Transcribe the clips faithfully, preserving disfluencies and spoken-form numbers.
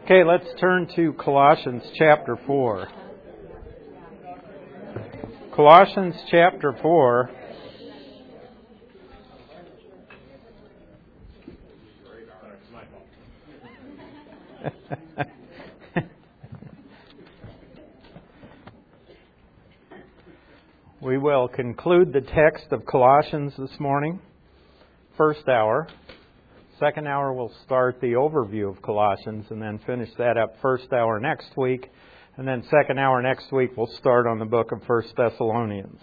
Okay, let's turn to Colossians chapter four. Colossians chapter four. We will conclude the text of Colossians this morning, first hour. Second hour we'll start the overview of Colossians and then finish that up first hour next week. And then second hour next week we'll start on the book of First Thessalonians.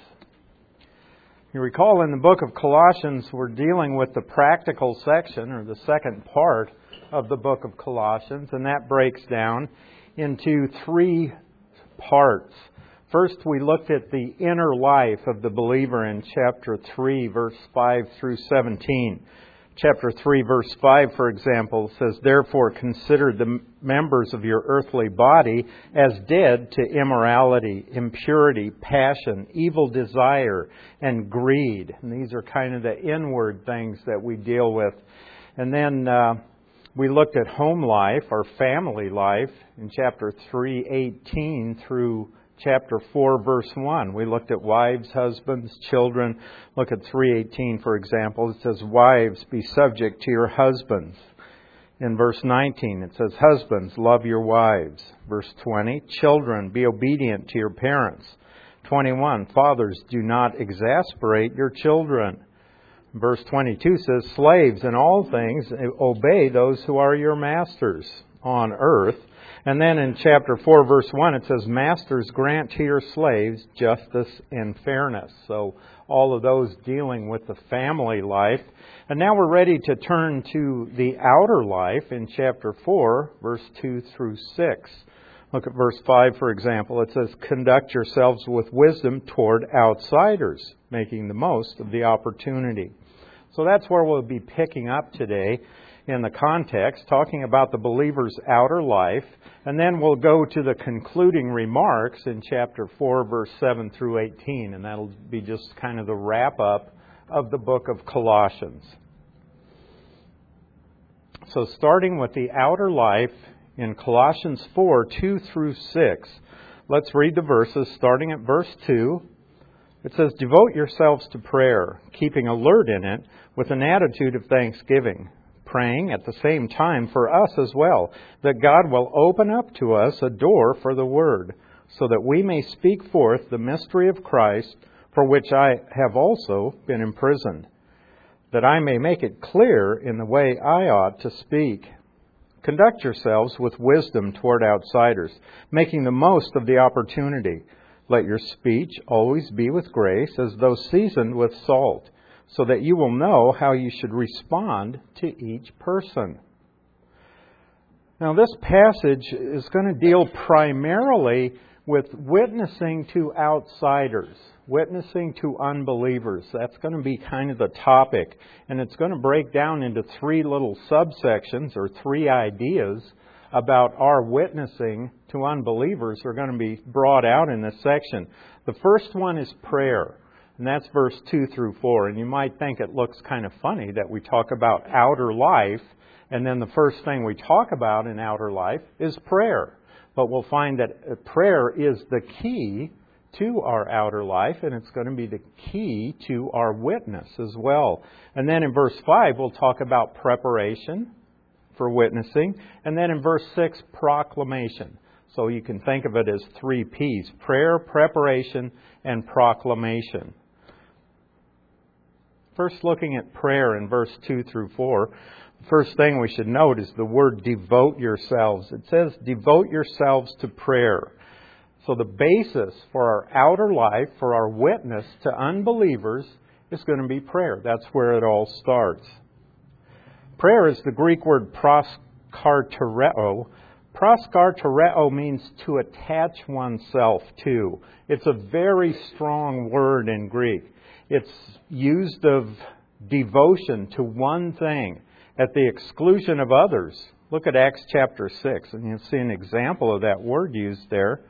You recall in the book of Colossians we're dealing with the practical section, or the second part of the book of Colossians, and that breaks down into three parts. First, we looked at the inner life of the believer in chapter three, verse five through seventeen. Chapter three, verse five, for example, says, "Therefore consider the members of your earthly body as dead to immorality, impurity, passion, evil desire, and greed." And these are kind of the inward things that we deal with. And then uh, we looked at home life, or family life, in chapter three, eighteen through chapter four, verse one. We looked at wives, husbands, children. Look at three eighteen, for example. It says, "Wives, be subject to your husbands." In verse nineteen, it says, "Husbands, love your wives." Verse twenty, "Children, be obedient to your parents." twenty-one, "Fathers, do not exasperate your children." Verse twenty-two says, "Slaves, in all things, obey those who are your masters on earth." And then in chapter four, verse one, it says, "Masters, grant to your slaves justice and fairness." So all of those dealing with the family life. And now we're ready to turn to the outer life in chapter four, verse two through six. Look at verse five, for example. It says, "Conduct yourselves with wisdom toward outsiders, making the most of the opportunity." So that's where we'll be picking up today in the context, talking about the believer's outer life. And then we'll go to the concluding remarks in chapter four, verse seven through eighteen. And that'll be just kind of the wrap-up of the book of Colossians. So starting with the outer life in Colossians four, two through six, let's read the verses starting at verse two. It says, "Devote yourselves to prayer, keeping alert in it with an attitude of thanksgiving, praying at the same time for us as well, that God will open up to us a door for the word, so that we may speak forth the mystery of Christ, for which I have also been imprisoned, that I may make it clear in the way I ought to speak. Conduct yourselves with wisdom toward outsiders, making the most of the opportunity. Let your speech always be with grace, as though seasoned with salt, so that you will know how you should respond to each person." Now, this passage is going to deal primarily with witnessing to outsiders, witnessing to unbelievers. That's going to be kind of the topic. And it's going to break down into three little subsections, or three ideas about our witnessing to unbelievers are going to be brought out in this section. The first one is prayer. And that's verse two through four. And you might think it looks kind of funny that we talk about outer life, and then the first thing we talk about in outer life is prayer. But we'll find that prayer is the key to our outer life, and it's going to be the key to our witness as well. And then in verse five, we'll talk about preparation for witnessing. And then in verse six, proclamation. So you can think of it as three P's: prayer, preparation, and proclamation. First, looking at prayer in verse two through four, the first thing we should note is the word "devote yourselves." It says, "Devote yourselves to prayer." So the basis for our outer life, for our witness to unbelievers, is going to be prayer. That's where it all starts. Prayer is the Greek word proskartereo. Proskartereo means to attach oneself to. It's a very strong word in Greek. It's used of devotion to one thing at the exclusion of others. Look at Acts chapter six, and you'll see an example of that word used there.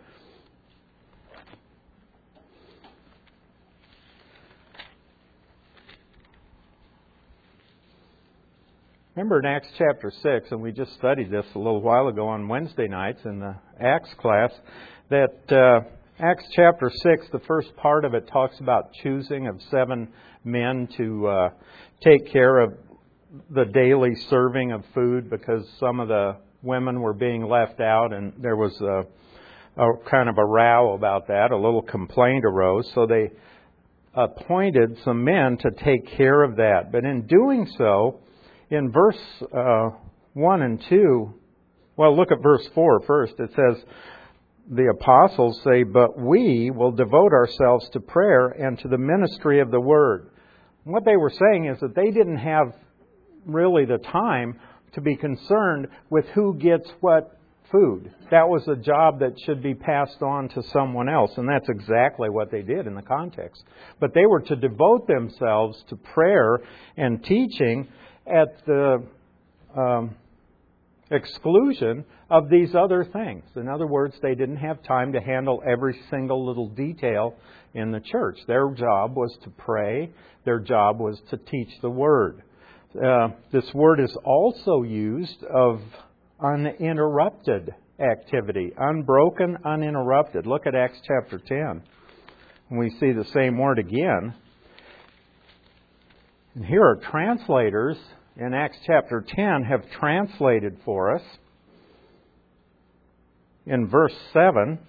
Remember in Acts chapter six, and we just studied this a little while ago on Wednesday nights in the Acts class, that uh, Acts chapter six, the first part of it talks about choosing of seven men to uh, take care of the daily serving of food because some of the women were being left out, and there was a, a kind of a row about that. A little complaint arose, so they appointed some men to take care of that. But in doing so, in verse uh, one and two, well, look at verse four first. It says, the apostles say, but we will devote ourselves to prayer and to the ministry of the word. And what they were saying is that they didn't have really the time to be concerned with who gets what food. That was a job that should be passed on to someone else, and that's exactly what they did in the context. But they were to devote themselves to prayer and teaching at the um, exclusion of these other things. In other words, they didn't have time to handle every single little detail in the church. Their job was to pray. Their job was to teach the Word. Uh, this word is also used of uninterrupted activity, unbroken, uninterrupted. Look at Acts chapter ten. And we see the same word again. And here are translators in Acts chapter ten have translated for us in verse seven.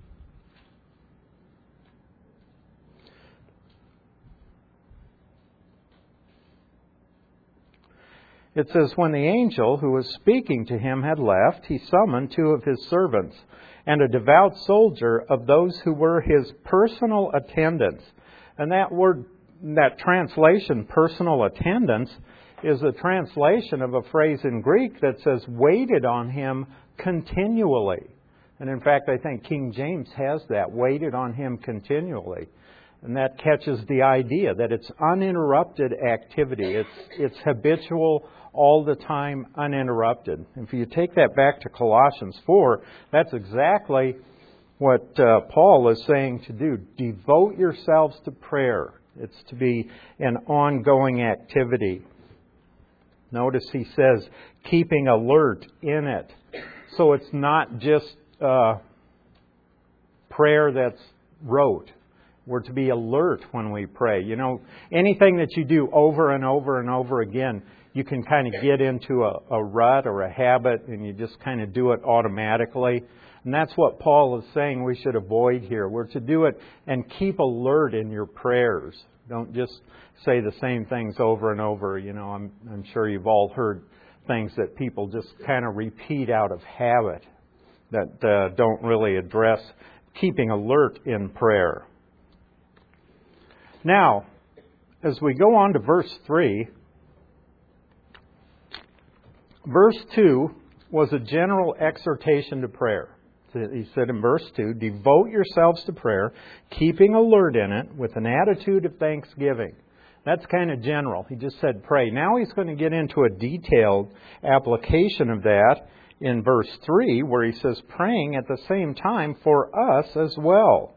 It says, when the angel who was speaking to him had left, he summoned two of his servants and a devout soldier of those who were his personal attendants. And that word, that translation, personal attendants, is a translation of a phrase in Greek that says, waited on him continually. And in fact, I think King James has that, waited on him continually. And that catches the idea that it's uninterrupted activity. It's it's habitual, all the time, uninterrupted. If you take that back to Colossians four, that's exactly what uh, Paul is saying to do. Devote yourselves to prayer. It's to be an ongoing activity. Notice he says, keeping alert in it. So it's not just uh, prayer that's rote. We're to be alert when we pray. You know, anything that you do over and over and over again, you can kind of get into a, a rut or a habit and you just kind of do it automatically. And that's what Paul is saying we should avoid here. We're to do it and keep alert in your prayers. Don't just say the same things over and over. You know, I'm, I'm sure you've all heard things that people just kind of repeat out of habit that uh, don't really address keeping alert in prayer. Now, as we go on to verse three, verse two was a general exhortation to prayer. He said in verse two, devote yourselves to prayer, keeping alert in it with an attitude of thanksgiving. That's kind of general. He just said pray. Now he's going to get into a detailed application of that in verse three, where he says praying at the same time for us as well,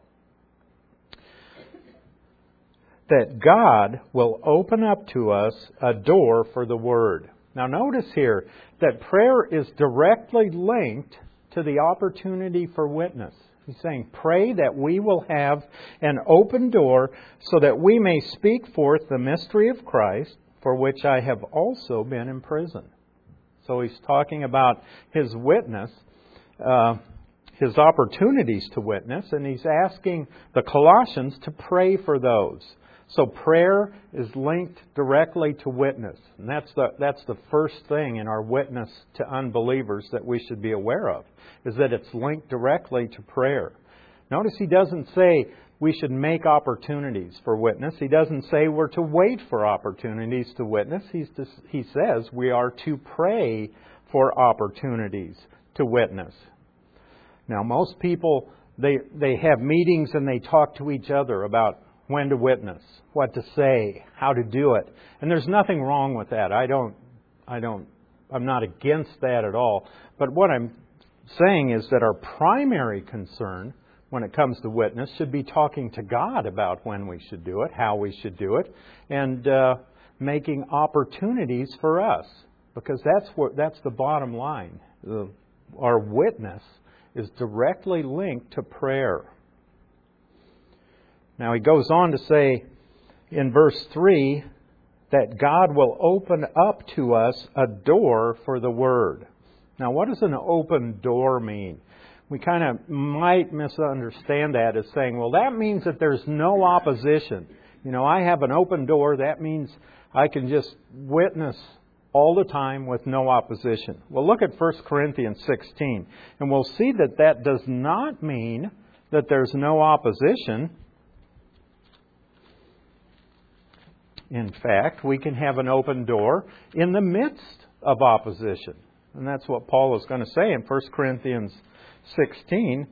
that God will open up to us a door for the Word. Now notice here that prayer is directly linked to the opportunity for witness. He's saying, pray that we will have an open door so that we may speak forth the mystery of Christ, for which I have also been in prison. So he's talking about his witness, uh, his opportunities to witness, and he's asking the Colossians to pray for those. So prayer is linked directly to witness. And that's the that's the first thing in our witness to unbelievers that we should be aware of, is that it's linked directly to prayer. Notice he doesn't say we should make opportunities for witness. He doesn't say we're to wait for opportunities to witness. He's to, he says we are to pray for opportunities to witness. Now, most people, they they have meetings and they talk to each other about when to witness, what to say, how to do it. And there's nothing wrong with that. I don't, I don't, I'm not against that at all. But what I'm saying is that our primary concern when it comes to witness should be talking to God about when we should do it, how we should do it, and uh, making opportunities for us. because that's what that's the bottom line. The, our witness is directly linked to prayer. Now he goes on to say in verse three that God will open up to us a door for the Word. Now what does an open door mean? We kind of might misunderstand that as saying, well, that means that there's no opposition. You know, I have an open door. That means I can just witness all the time with no opposition. Well, look at First Corinthians sixteen, and we'll see that that does not mean that there's no opposition. In fact, we can have an open door in the midst of opposition. And that's what Paul is going to say in First Corinthians sixteen.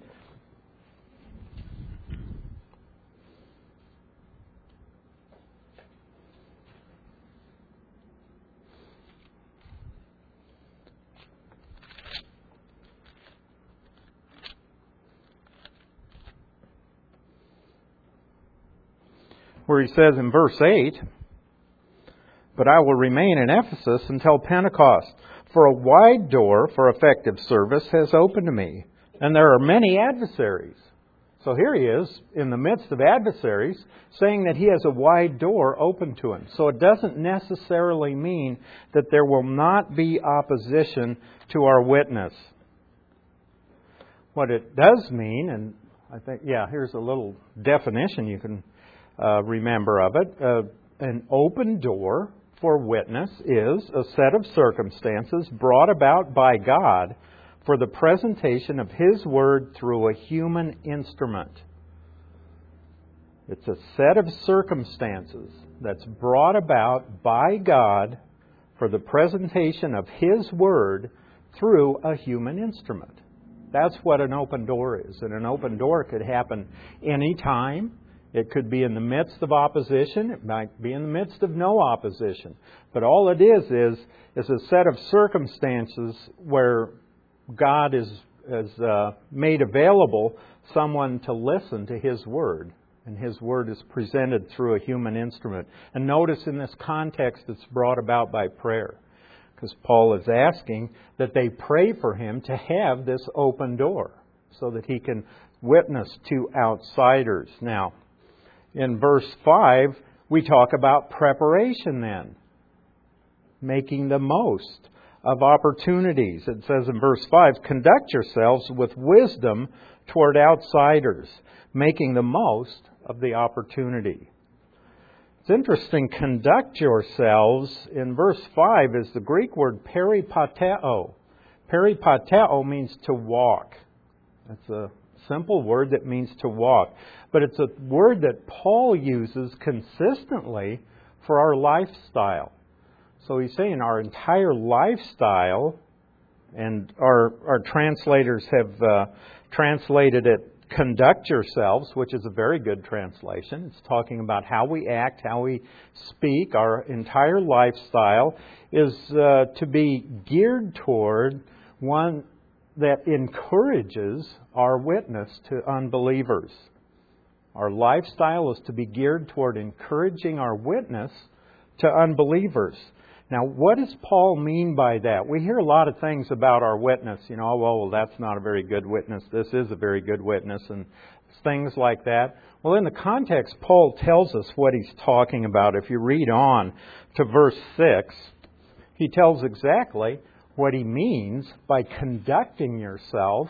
Where he says in verse eight, "But I will remain in Ephesus until Pentecost, for a wide door for effective service has opened to me, and there are many adversaries." So here he is in the midst of adversaries saying that he has a wide door open to him. So it doesn't necessarily mean that there will not be opposition to our witness. What it does mean, and I think, yeah, here's a little definition you can uh, remember of it. Uh, an open door for witness is a set of circumstances brought about by God for the presentation of His Word through a human instrument. It's a set of circumstances that's brought about by God for the presentation of His Word through a human instrument. That's what an open door is. And an open door could happen anytime. It could be in the midst of opposition. It might be in the midst of no opposition. But all it is is, is a set of circumstances where God is, is uh, made available someone to listen to His Word. And His Word is presented through a human instrument. And notice in this context it's brought about by prayer. Because Paul is asking that they pray for him to have this open door so that he can witness to outsiders. Now, in verse five, we talk about preparation then. Making the most of opportunities. It says in verse five, "Conduct yourselves with wisdom toward outsiders, making the most of the opportunity." It's interesting, "conduct yourselves" in verse five is the Greek word peripateo. Peripateo means to walk. That's a simple word that means to walk. But it's a word that Paul uses consistently for our lifestyle. So he's saying our entire lifestyle, and our, our translators have uh, translated it, "conduct yourselves," which is a very good translation. It's talking about how we act, how we speak. Our entire lifestyle is uh, to be geared toward one that encourages our witness to unbelievers. Our lifestyle is to be geared toward encouraging our witness to unbelievers. Now, what does Paul mean by that? We hear a lot of things about our witness. You know, oh, well, well, that's not a very good witness. This is a very good witness, and things like that. Well, in the context, Paul tells us what he's talking about. If you read on to verse six, he tells exactly what he means by conducting yourself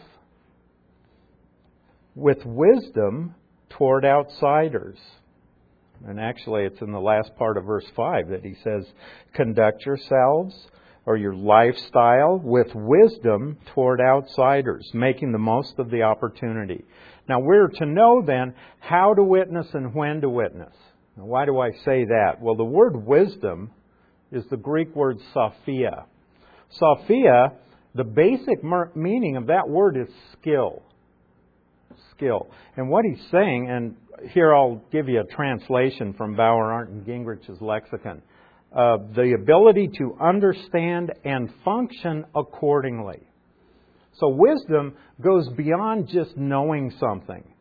with wisdom toward outsiders. And actually, it's in the last part of verse five that he says, "Conduct yourselves," or your lifestyle, "with wisdom toward outsiders," making the most of the opportunity. Now, we're to know then how to witness and when to witness. Now, why do I say that? Well, the word wisdom is the Greek word sophia. Sophia, the basic meaning of that word is skill. Skill. And what he's saying, and here I'll give you a translation from Bauer, Arndt, and Gingrich's lexicon. Uh, the ability to understand and function accordingly. So wisdom goes beyond just knowing something.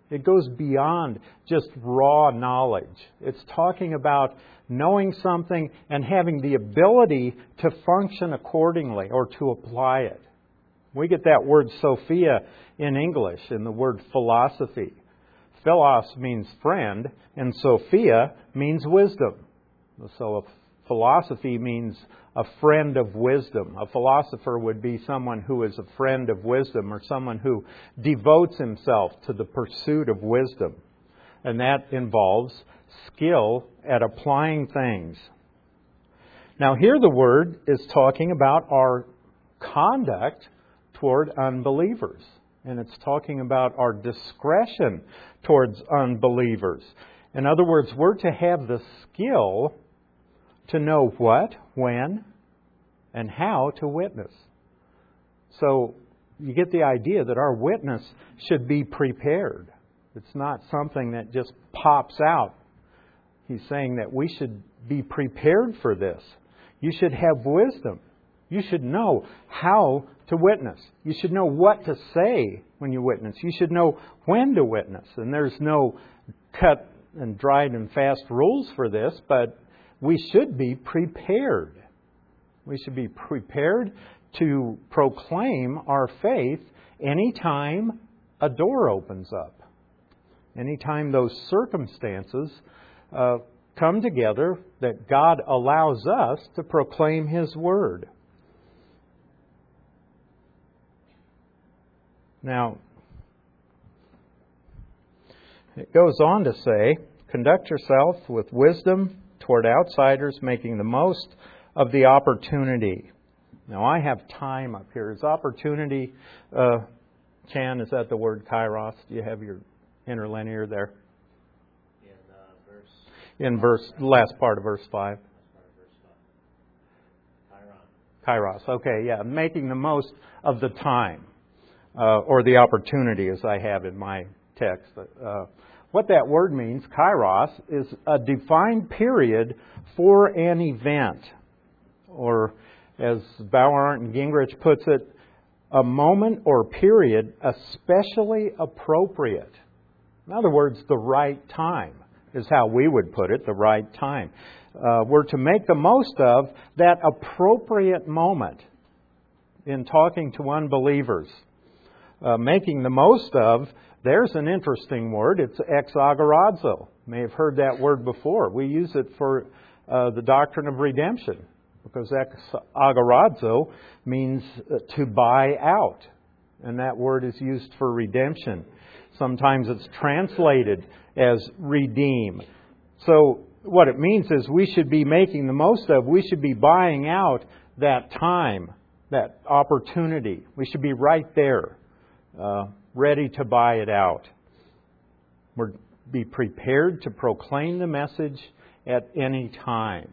It goes beyond just raw knowledge. It's talking about knowing something and having the ability to function accordingly or to apply it. We get that word Sophia in English, in the word philosophy. Philos means friend, and Sophia means wisdom. So a philosophy means a friend of wisdom. A philosopher would be someone who is a friend of wisdom, or someone who devotes himself to the pursuit of wisdom. And that involves skill at applying things. Now here the word is talking about our conduct toward unbelievers. And it's talking about our discretion towards unbelievers. In other words, we're to have the skill to know what, when, and how to witness. So you get the idea that our witness should be prepared. It's not something that just pops out. He's saying that we should be prepared for this. You should have wisdom. You should know how to witness. You should know what to say when you witness. You should know when to witness. And there's no cut and dried and fast rules for this, but we should be prepared. We should be prepared to proclaim our faith anytime a door opens up. Anytime those circumstances uh, come together that God allows us to proclaim His Word. Now, it goes on to say, conduct yourself with wisdom toward outsiders, making the most of the opportunity. Now, I have time up here. Is opportunity, uh, Chan, is that the word kairos? Do you have your interlinear there? In uh, verse... In verse, the last part of verse five. Kairos. Okay, yeah. Making the most of the time. Uh, or the opportunity, as I have in my text. Uh, what that word means, kairos, is a defined period for an event. Or, as Bauer and Gingrich puts it, a moment or period especially appropriate. In other words, the right time is how we would put it, the right time. Uh, we're to make the most of that appropriate moment in talking to unbelievers. Uh, making the most of, there's an interesting word. It's exagorazo. You may have heard that word before. We use it for uh, the doctrine of redemption, because exagorazo means to buy out. And that word is used for redemption. Sometimes it's translated as redeem. So what it means is we should be making the most of, we should be buying out that time, that opportunity. We should be right there. Uh, ready to buy it out. We're be prepared to proclaim the message at any time.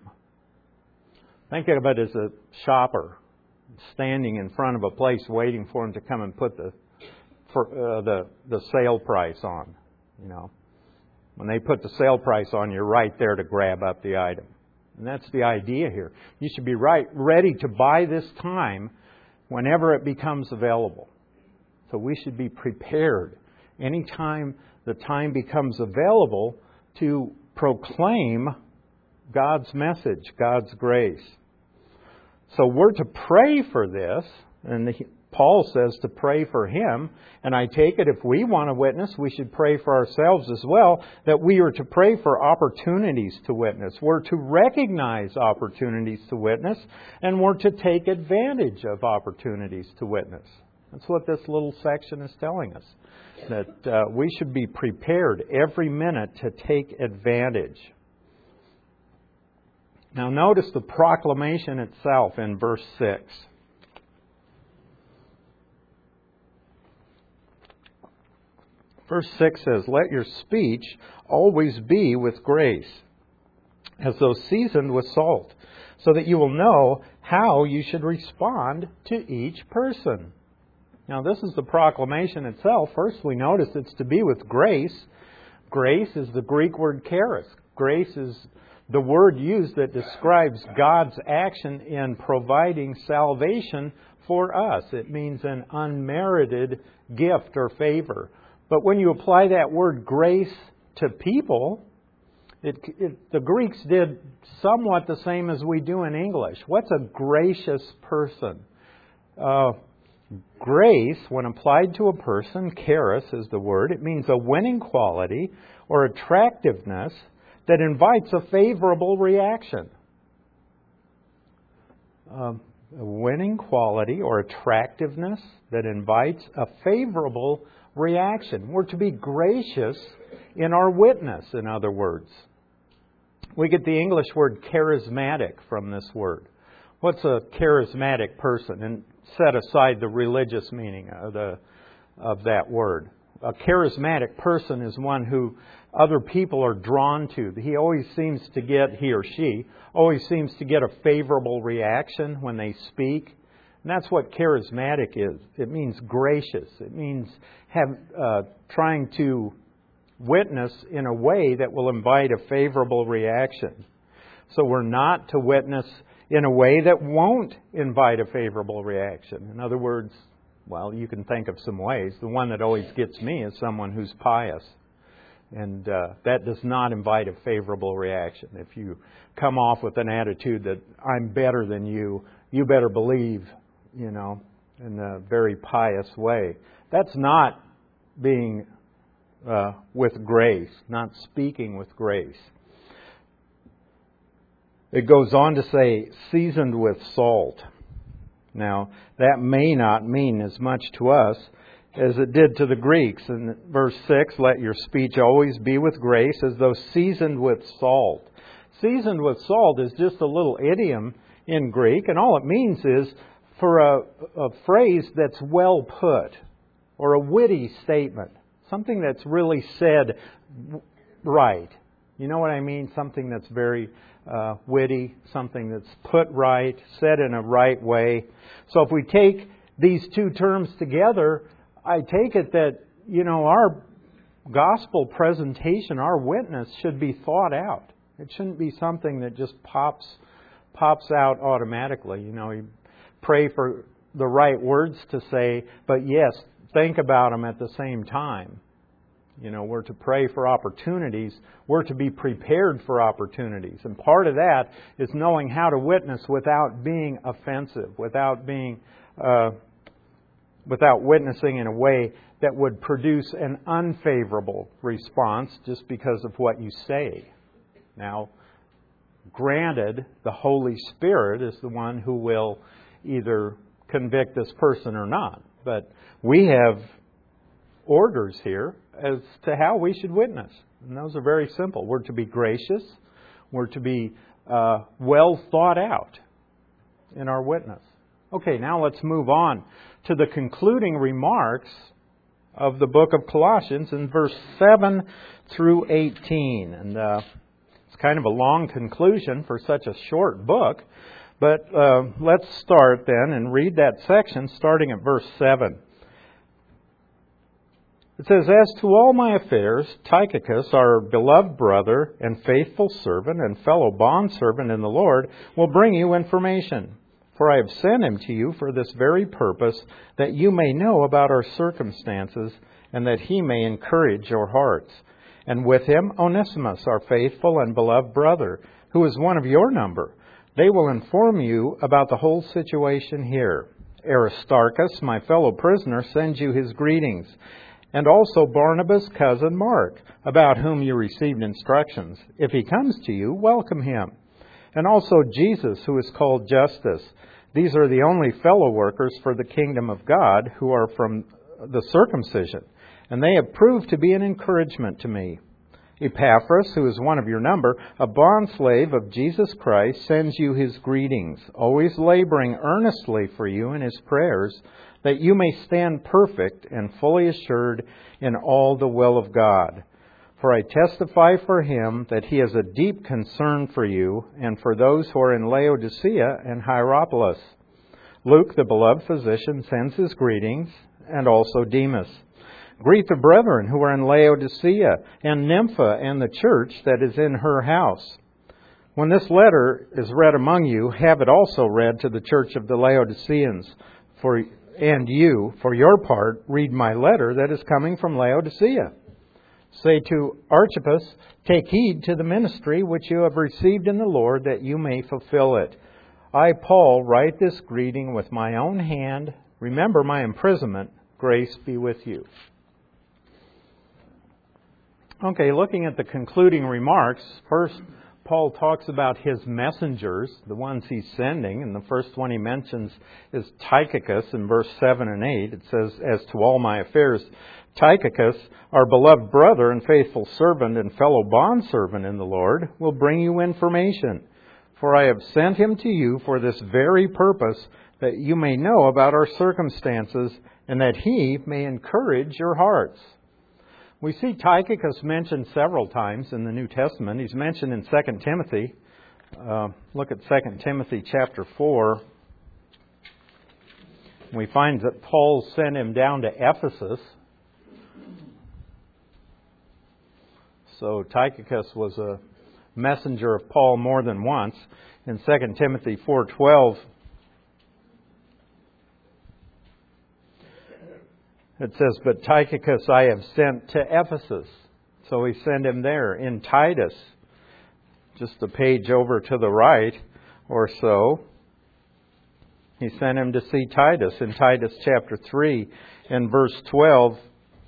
Think of it as a shopper standing in front of a place waiting for him to come and put the for, uh, the the sale price on. You know, when they put the sale price on, you're right there to grab up the item. And that's the idea here. You should be right ready to buy this time whenever it becomes available. So we should be prepared anytime the time becomes available to proclaim God's message, God's grace. So we're to pray for this, and Paul says to pray for him. And I take it if we want to witness, we should pray for ourselves as well, that we are to pray for opportunities to witness. We're to recognize opportunities to witness, and we're to take advantage of opportunities to witness. That's what this little section is telling us, that uh, we should be prepared every minute to take advantage. Now notice the proclamation itself in verse six. Verse six says, "Let your speech always be with grace, as though seasoned with salt, so that you will know how you should respond to each person." Now, this is the proclamation itself. First, we notice it's to be with grace. Grace is the Greek word charis. Grace is the word used that describes God's action in providing salvation for us. It means an unmerited gift or favor. But when you apply that word grace to people, it, it, the Greeks did somewhat the same as we do in English. What's a gracious person? Uh, grace, when applied to a person, charis is the word, it means a winning quality or attractiveness that invites a favorable reaction. Um, a winning quality or attractiveness that invites a favorable reaction. We're to be gracious in our witness, in other words. We get the English word charismatic from this word. What's a charismatic person? And set aside the religious meaning of, the, of that word. A charismatic person is one who other people are drawn to. He always seems to get, he or she, always seems to get a favorable reaction when they speak. And that's what charismatic is. It means gracious. It means have uh, trying to witness in a way that will invite a favorable reaction. So we're not to witness in a way that won't invite a favorable reaction. In other words, well, you can think of some ways. The one that always gets me is someone who's pious. And uh, that does not invite a favorable reaction. If you come off with an attitude that I'm better than you, you better believe, you know, in a very pious way. That's not being uh, with grace, not speaking with grace. It goes on to say, seasoned with salt. Now, that may not mean as much to us as it did to the Greeks. In verse six, let your speech always be with grace as though seasoned with salt. Seasoned with salt is just a little idiom in Greek, and all it means is for a, a phrase that's well put, or a witty statement. Something that's really said right. You know what I mean? Something that's very uh, witty, something that's put right, said in a right way. So if we take these two terms together, I take it that, you know, our gospel presentation, our witness should be thought out. It shouldn't be something that just pops pops out automatically. You know, you pray for the right words to say, but yes, think about them at the same time. You know, we're to pray for opportunities. We're to be prepared for opportunities. And part of that is knowing how to witness without being offensive, without being, uh, without witnessing in a way that would produce an unfavorable response just because of what you say. Now, granted, the Holy Spirit is the one who will either convict this person or not. But we have orders here as to how we should witness. And those are very simple. We're to be gracious. We're to be uh, well thought out in our witness. Okay, now let's move on to the concluding remarks of the book of Colossians in verse seven through eighteen. And uh, it's kind of a long conclusion for such a short book. But uh, let's start then and read that section starting at verse seven. It says, as to all my affairs, Tychicus, our beloved brother and faithful servant and fellow bondservant in the Lord, will bring you information. For I have sent him to you for this very purpose, that you may know about our circumstances, and that he may encourage your hearts. And with him, Onesimus, our faithful and beloved brother, who is one of your number. They will inform you about the whole situation here. Aristarchus, my fellow prisoner, sends you his greetings. And also Barnabas' cousin Mark, about whom you received instructions. If he comes to you, welcome him. And also Jesus, who is called Justus. These are the only fellow workers for the kingdom of God who are from the circumcision. And they have proved to be an encouragement to me. Epaphras, who is one of your number, a bondslave of Jesus Christ, sends you his greetings, always laboring earnestly for you in his prayers, that you may stand perfect and fully assured in all the will of God. For I testify for him that he has a deep concern for you and for those who are in Laodicea and Hierapolis. Luke, the beloved physician, sends his greetings, and also Demas. Greet the brethren who are in Laodicea, and Nympha and the church that is in her house. When this letter is read among you, have it also read to the church of the Laodiceans. For and you, for your part, read my letter that is coming from Laodicea. Say to Archippus, take heed to the ministry which you have received in the Lord, that you may fulfill it. I, Paul, write this greeting with my own hand. Remember my imprisonment. Grace be with you. Okay, looking at the concluding remarks, first Paul talks about his messengers, the ones he's sending, and the first one he mentions is Tychicus in verse seven and eight. It says, as to all my affairs, Tychicus, our beloved brother and faithful servant and fellow bondservant in the Lord, will bring you information. For I have sent him to you for this very purpose, that you may know about our circumstances, and that he may encourage your hearts. We see Tychicus mentioned several times in the New Testament. He's mentioned in Second Timothy. Uh, look at Second Timothy chapter four. We find that Paul sent him down to Ephesus. So Tychicus was a messenger of Paul more than once. In Second Timothy four twelve, it says, but Tychicus I have sent to Ephesus. So we send him there. In Titus, just a page over to the right or so, he sent him to see Titus. In Titus chapter three and verse twelve,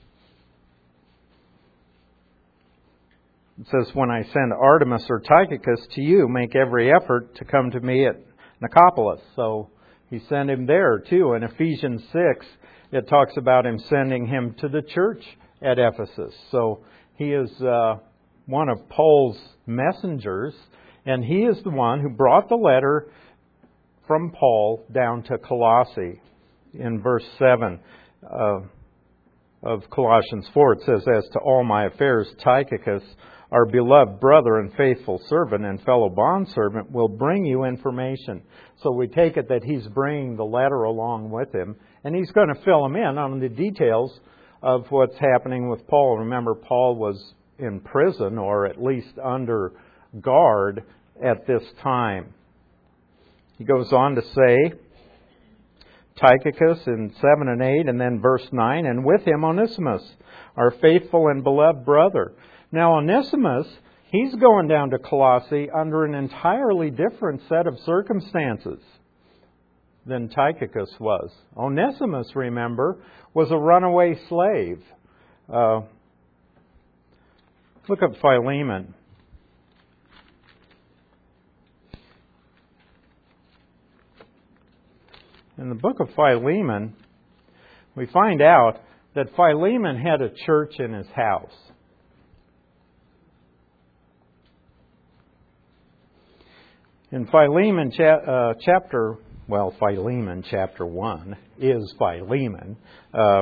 it says, when I send Artemas or Tychicus to you, make every effort to come to me at Nicopolis. So he sent him there too. In Ephesians six, it talks about him sending him to the church at Ephesus. So he is uh, one of Paul's messengers, and he is the one who brought the letter from Paul down to Colossae. In verse seven uh, of Colossians four, it says, as to all my affairs, Tychicus, our beloved brother and faithful servant and fellow bondservant, will bring you information. So we take it that he's bringing the letter along with him, and he's going to fill him in on the details of what's happening with Paul. Remember, Paul was in prison, or at least under guard at this time. He goes on to say, Tychicus in seven and eight, and then verse nine, and with him Onesimus, our faithful and beloved brother. Now Onesimus, he's going down to Colossae under an entirely different set of circumstances than Tychicus was. Onesimus, remember, was a runaway slave. Uh, look at Philemon. In the book of Philemon, we find out that Philemon had a church in his house. In Philemon cha- uh, chapter, well, Philemon chapter one is Philemon. Uh,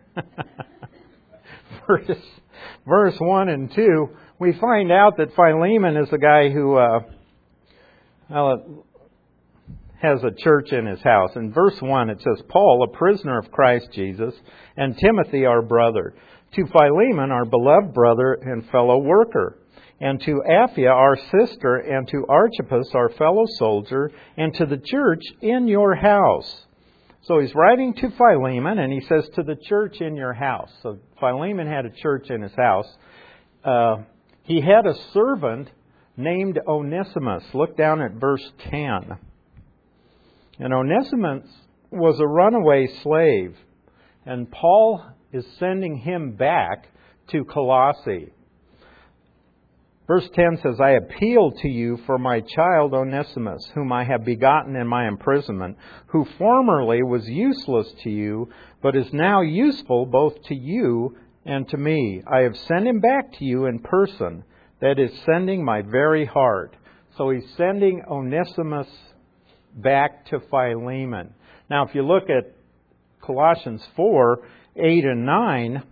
verse, verse one and two, we find out that Philemon is a guy who uh, well, has a church in his house. In verse one it says, Paul, a prisoner of Christ Jesus, and Timothy, our brother, to Philemon, our beloved brother and fellow worker, and to Apphia, our sister, and to Archippus, our fellow soldier, and to the church in your house. So he's writing to Philemon, and he says, to the church in your house. So Philemon had a church in his house. Uh, he had a servant named Onesimus. Look down at verse ten. And Onesimus was a runaway slave, and Paul is sending him back to Colossae. Verse ten says, I appeal to you for my child Onesimus, whom I have begotten in my imprisonment, who formerly was useless to you, but is now useful both to you and to me. I have sent him back to you in person, that is, sending my very heart. So he's sending Onesimus back to Philemon. Now, if you look at Colossians four, eight and nine,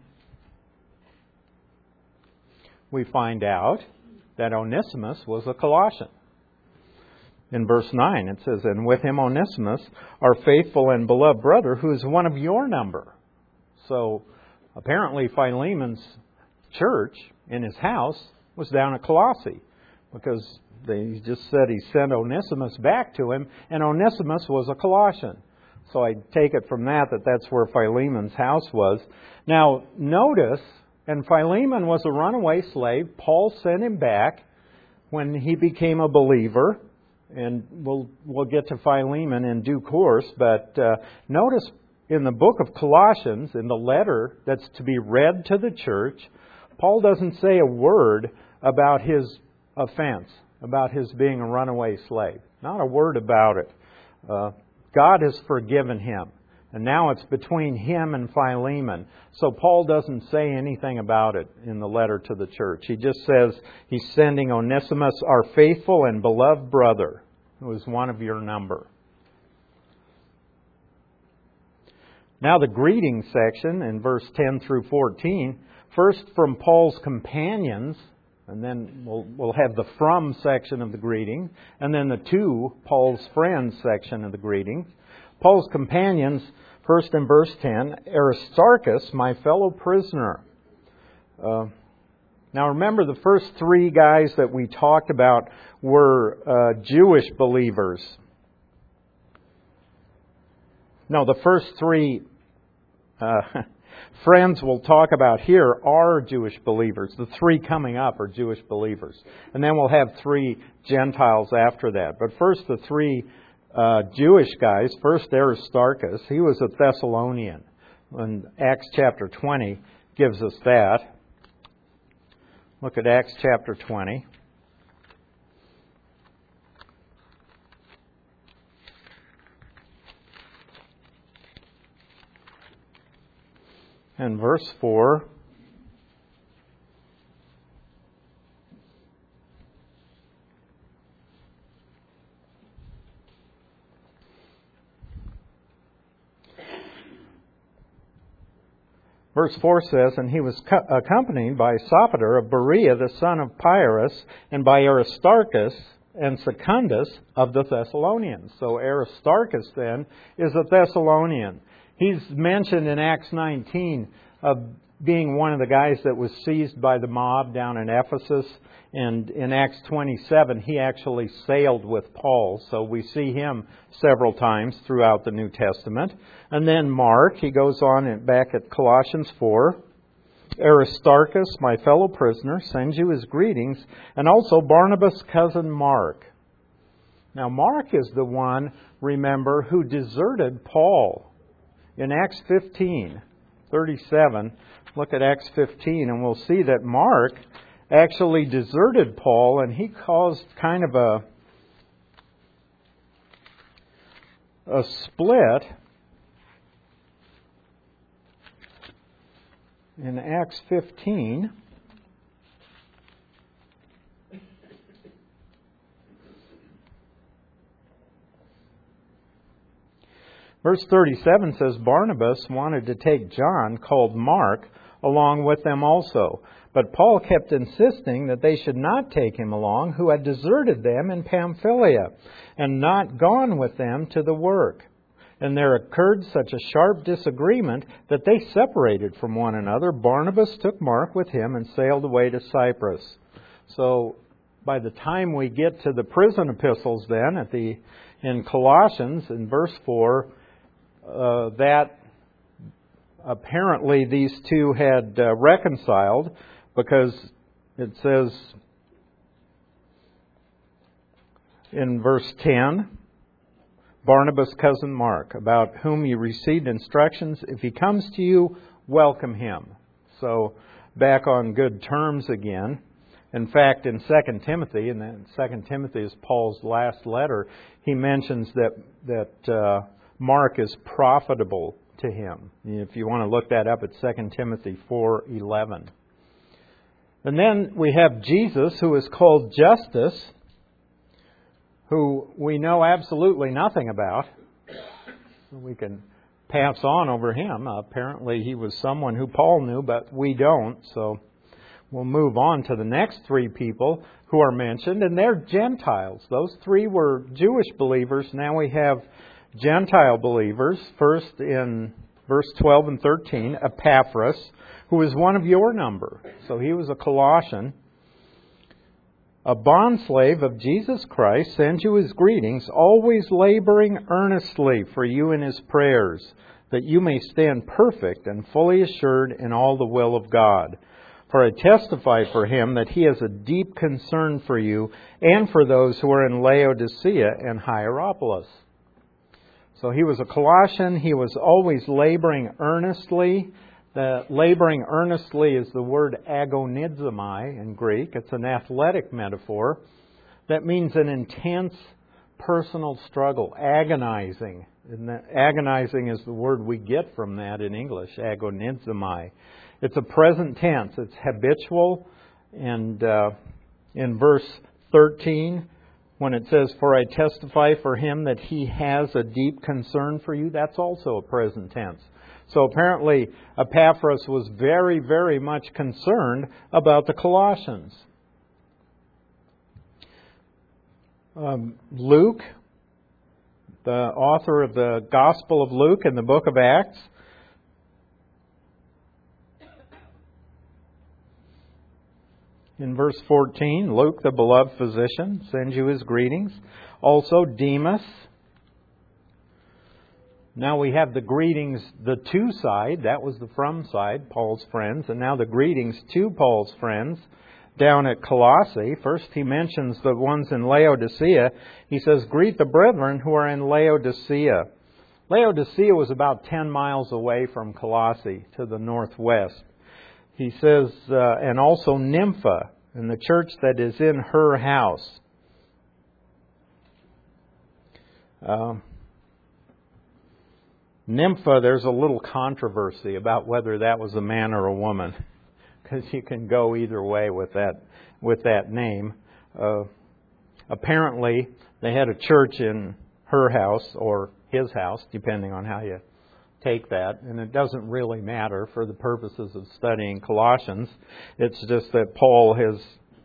we find out that Onesimus was a Colossian. In verse nine, it says, and with him Onesimus, our faithful and beloved brother, who is one of your number. So, apparently Philemon's church in his house was down at Colossae, because they just said he sent Onesimus back to him, and Onesimus was a Colossian. So I take it from that that that's where Philemon's house was. Now, notice, and Philemon was a runaway slave. Paul sent him back when he became a believer. And we'll we'll get to Philemon in due course. But uh, notice in the book of Colossians, in the letter that's to be read to the church, Paul doesn't say a word about his offense, about his being a runaway slave. Not a word about it. Uh, God has forgiven him. And now it's between him and Philemon. So Paul doesn't say anything about it in the letter to the church. He just says he's sending Onesimus, our faithful and beloved brother, who is one of your number. Now the greeting section in verse ten through fourteen. First from Paul's companions, and then we'll, we'll have the from section of the greeting, and then the to Paul's friends section of the greeting. Paul's companions, first in verse ten, Aristarchus, my fellow prisoner. Uh, now remember, the first three guys that we talked about were uh, Jewish believers. No, the first three uh, friends we'll talk about here are Jewish believers. The three coming up are Jewish believers. And then we'll have three Gentiles after that. But first the three Uh, Jewish guys. First, Aristarchus. He was a Thessalonian. And Acts chapter twenty gives us that. Look at Acts chapter twenty. And verse four. Verse four says, and he was co- accompanied by Sopater of Berea, the son of Pyrrhus, and by Aristarchus and Secundus of the Thessalonians. So Aristarchus then is a Thessalonian. He's mentioned in Acts nineteen of being one of the guys that was seized by the mob down in Ephesus. And in Acts twenty-seven, he actually sailed with Paul. So we see him several times throughout the New Testament. And then Mark, he goes on and back at Colossians four. Aristarchus, my fellow prisoner, sends you his greetings. And also Barnabas' cousin Mark. Now Mark is the one, remember, who deserted Paul. In Acts fifteen, thirty-seven, look at Acts fifteen, and we'll see that Mark actually deserted Paul, and he caused kind of a a split in Acts fifteen. Verse thirty-seven says, Barnabas wanted to take John, called Mark, along with them also. But Paul kept insisting that they should not take him along, who had deserted them in Pamphylia, and not gone with them to the work. And there occurred such a sharp disagreement that they separated from one another. Barnabas took Mark with him and sailed away to Cyprus. So by the time we get to the prison epistles then, at the in Colossians, in verse four, uh, that apparently these two had uh, reconciled, because it says in verse ten, Barnabas' cousin Mark, about whom you received instructions. If he comes to you, welcome him. So back on good terms again. In fact, in Second Timothy, and then Second Timothy is Paul's last letter, he mentions that that uh, Mark is profitable to him. If you want to look that up, it's Second Timothy four eleven. And then we have Jesus, who is called Justus, who we know absolutely nothing about. We can pass on over him. Uh, apparently he was someone who Paul knew, but we don't. So we'll move on to the next three people who are mentioned, and they're Gentiles. Those three were Jewish believers. Now we have Gentile believers. First in verse twelve and thirteen, Epaphras, who is one of your number. So he was a Colossian. a bondslave of Jesus Christ, sends you his greetings, always laboring earnestly for you in his prayers, that you may stand perfect and fully assured in all the will of God. For I testify for him that he has a deep concern for you and for those who are in Laodicea and Hierapolis. So he was a Colossian. He was always laboring earnestly. The laboring earnestly is the word agonizomai in Greek. It's an athletic metaphor. That means an intense personal struggle, agonizing. And that agonizing is the word we get from that in English, agonizomai. It's a present tense. It's habitual. And uh, in verse thirteen, when it says, "For I testify for him that he has a deep concern for you," that's also a present tense. So apparently Epaphras was very, very much concerned about the Colossians. Um, Luke, the author of the Gospel of Luke and the book of Acts, in verse fourteen, Luke, the beloved physician, sends you his greetings. Also Demas. Now we have the greetings, the to side. That was the from side, Paul's friends. And now the greetings to Paul's friends down at Colossae. First he mentions the ones in Laodicea. He says, "Greet the brethren who are in Laodicea." Laodicea was about ten miles away from Colossae to the northwest. He says, uh, and also Nympha, and the church that is in her house. Uh, Nympha, there's a little controversy about whether that was a man or a woman, because you can go either way with that with that name. Uh, apparently, they had a church in her house or his house, depending on how you take that, and it doesn't really matter for the purposes of studying Colossians. It's just that Paul has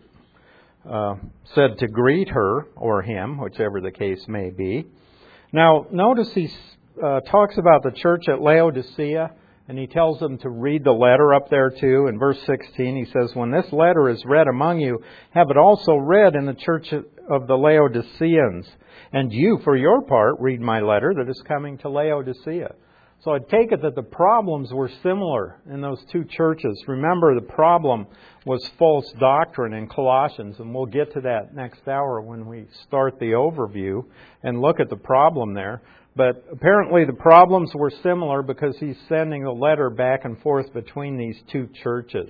uh, said to greet her or him, whichever the case may be. Now, notice he uh, talks about the church at Laodicea, and he tells them to read the letter up there too. In verse sixteen, he says, "When this letter is read among you, have it also read in the church of the Laodiceans. And you, for your part, read my letter that is coming to Laodicea." So I take it that the problems were similar in those two churches. Remember, the problem was false doctrine in Colossians, and we'll get to that next hour when we start the overview and look at the problem there. But apparently the problems were similar because he's sending a letter back and forth between these two churches.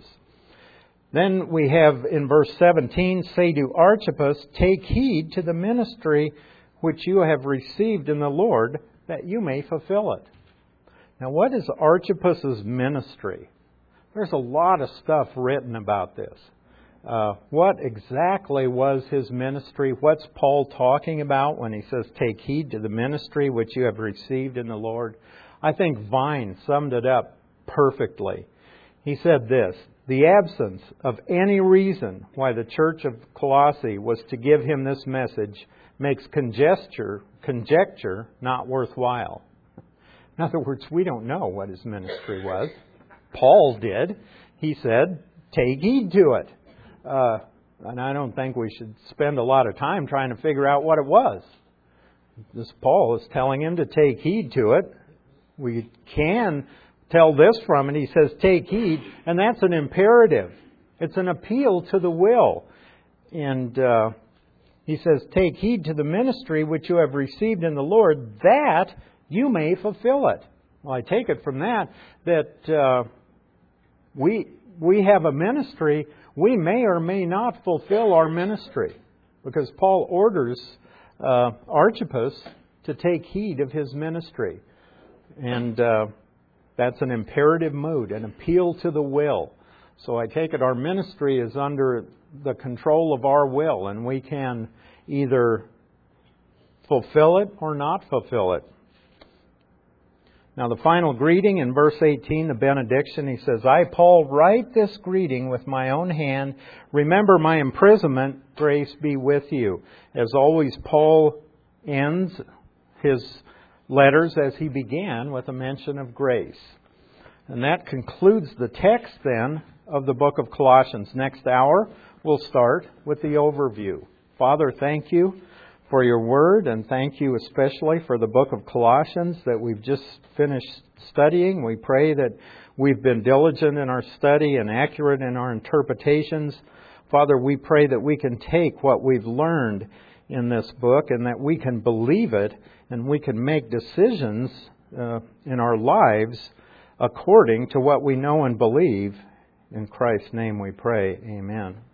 Then we have in verse seventeen, "Say to Archippus, take heed to the ministry which you have received in the Lord, that you may fulfill it." Now, what is Archippus' ministry? There's a lot of stuff written about this. Uh, what exactly was his ministry? What's Paul talking about when he says, "Take heed to the ministry which you have received in the Lord"? I think Vine summed it up perfectly. He said this: "The absence of any reason why the church of Colossae was to give him this message makes conjecture, conjecture not worthwhile." In other words, we don't know what his ministry was. Paul did. He said, take heed to it. Uh, and I don't think we should spend a lot of time trying to figure out what it was. This Paul is telling him to take heed to it. We can tell this from it. He says, take heed, and that's an imperative. It's an appeal to the will. And uh, he says, take heed to the ministry which you have received in the Lord, that you may fulfill it. Well, I take it from that that uh, we we have a ministry. We may or may not fulfill our ministry, because Paul orders uh, Archippus to take heed of his ministry, and uh, that's an imperative mood, an appeal to the will. So I take it our ministry is under the control of our will, and we can either fulfill it or not fulfill it. Now the final greeting in verse eighteen, the benediction, he says, "I, Paul, write this greeting with my own hand. Remember my imprisonment. Grace be with you." As always, Paul ends his letters as he began, with a mention of grace. And that concludes the text then of the book of Colossians. Next hour, we'll start with the overview. Father, thank you for your word, and thank you especially for the book of Colossians that we've just finished studying. We pray that we've been diligent in our study and accurate in our interpretations. Father, we pray that we can take what we've learned in this book and that we can believe it and we can make decisions uh, in our lives according to what we know and believe. In Christ's name we pray. Amen.